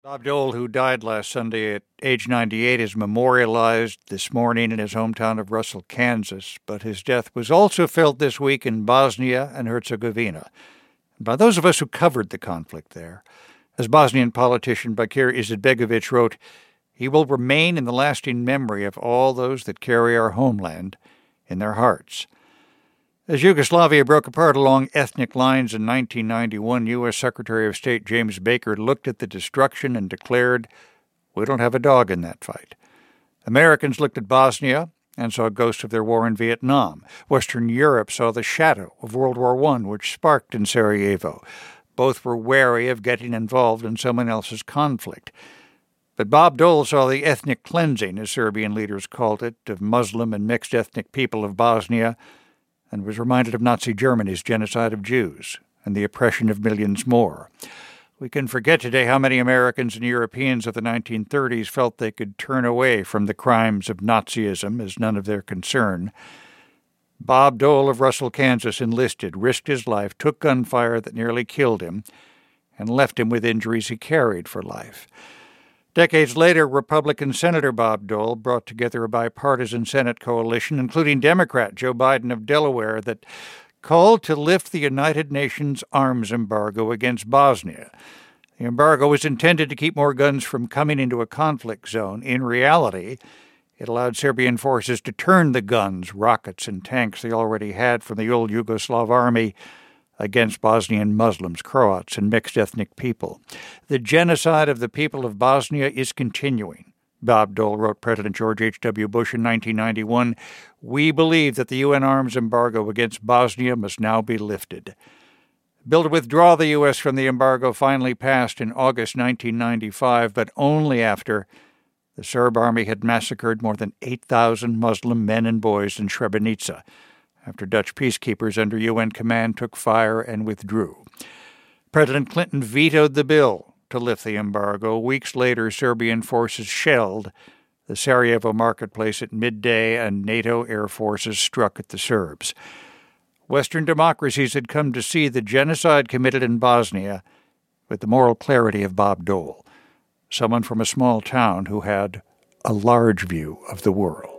Bob Dole, who died last Sunday at age 98, is memorialized this morning in his hometown of Russell, Kansas, but his death was also felt this week in Bosnia and Herzegovina by those of us who covered the conflict there. As Bosnian politician Bakir Izetbegovic wrote, "He will remain in the lasting memory of all those that carry our homeland in their hearts." As Yugoslavia broke apart along ethnic lines in 1991, U.S. Secretary of State James Baker looked at the destruction and declared, "We don't have a dog in that fight." Americans looked at Bosnia and saw ghosts of their war in Vietnam. Western Europe saw the shadow of World War I, which sparked in Sarajevo. Both were wary of getting involved in someone else's conflict. But Bob Dole saw the ethnic cleansing, as Serbian leaders called it, of Muslim and mixed ethnic people of Bosnia, and was reminded of Nazi Germany's genocide of Jews and the oppression of millions more. We can forget today how many Americans and Europeans of the 1930s felt they could turn away from the crimes of Nazism as none of their concern. Bob Dole of Russell, Kansas, enlisted, risked his life, took gunfire that nearly killed him, and left him with injuries he carried for life. Decades later, Republican Senator Bob Dole brought together a bipartisan Senate coalition, including Democrat Joe Biden of Delaware, that called to lift the United Nations arms embargo against Bosnia. The embargo was intended to keep more guns from coming into a conflict zone. In reality, it allowed Serbian forces to turn the guns, rockets, and tanks they already had from the old Yugoslav army against Bosnian Muslims, Croats, and mixed ethnic people. The genocide of the people of Bosnia is continuing. Bob Dole wrote President George H.W. Bush in 1991, "We believe that the UN arms embargo against Bosnia must now be lifted." The bill to withdraw the U.S. from the embargo finally passed in August 1995, but only after the Serb army had massacred more than 8,000 Muslim men and boys in Srebrenica, after Dutch peacekeepers under UN command took fire and withdrew. President Clinton vetoed the bill to lift the embargo. Weeks later, Serbian forces shelled the Sarajevo marketplace at midday, and NATO air forces struck at the Serbs. Western democracies had come to see the genocide committed in Bosnia with the moral clarity of Bob Dole, someone from a small town who had a large view of the world.